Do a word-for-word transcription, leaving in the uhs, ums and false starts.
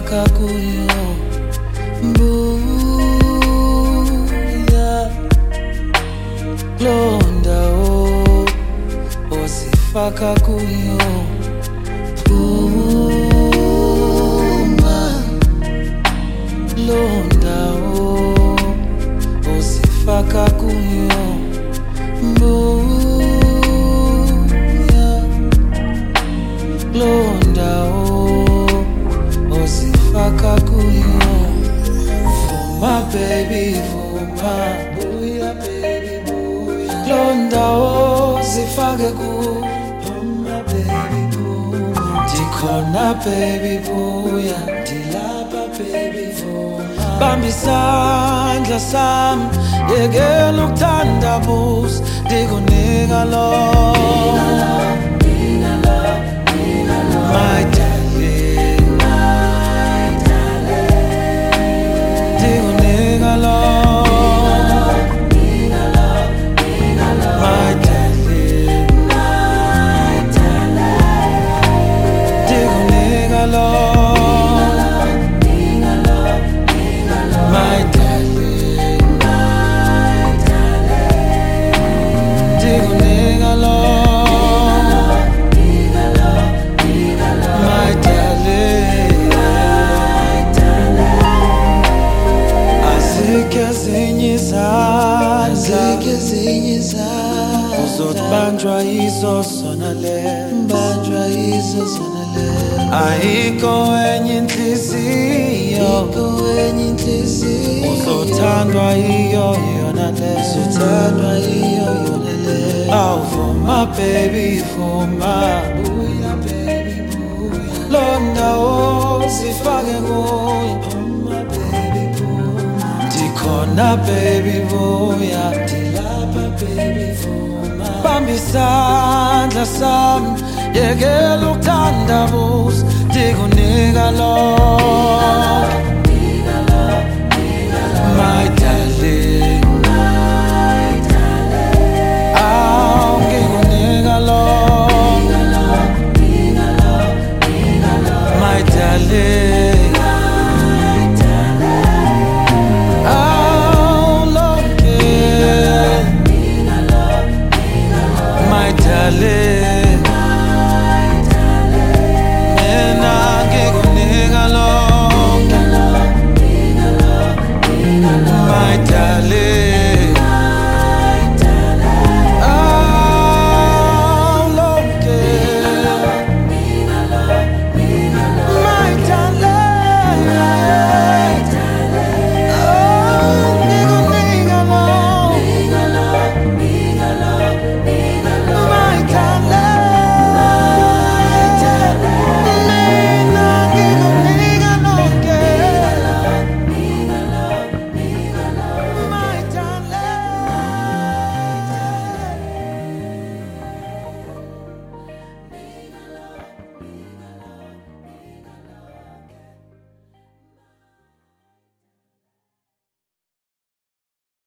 ozifaka kuyo mbuya londawo ozifaka kuyo uma londawo ozifaka kuyo mbuya londawo ozifaka kuyo vuma baby vuma buya baby buya londawo zifake kuyo vuma baby vuma ndikhona baby buya ndilapha baby vuma bamba isandla sami yekela ukuthandabuza ndikunika lo my darling, my darling, ndikunika lo my darling, my darling, ndikunika lo my darling, my darling, ndikunika lo banjwa izo sonale banjwa izo sonale ayikho enye inhliziyo ayikho enye inhliziyo uzothandwa iyo yona le uzothandwa iyo yona le awuvuma baby vuma buya baby buya londawo zifake kuyo vuma baby vuma ndikhona baby buya ndilapha baby vuma bamba isandla sami yekela ukuthandabuza ndikunika lo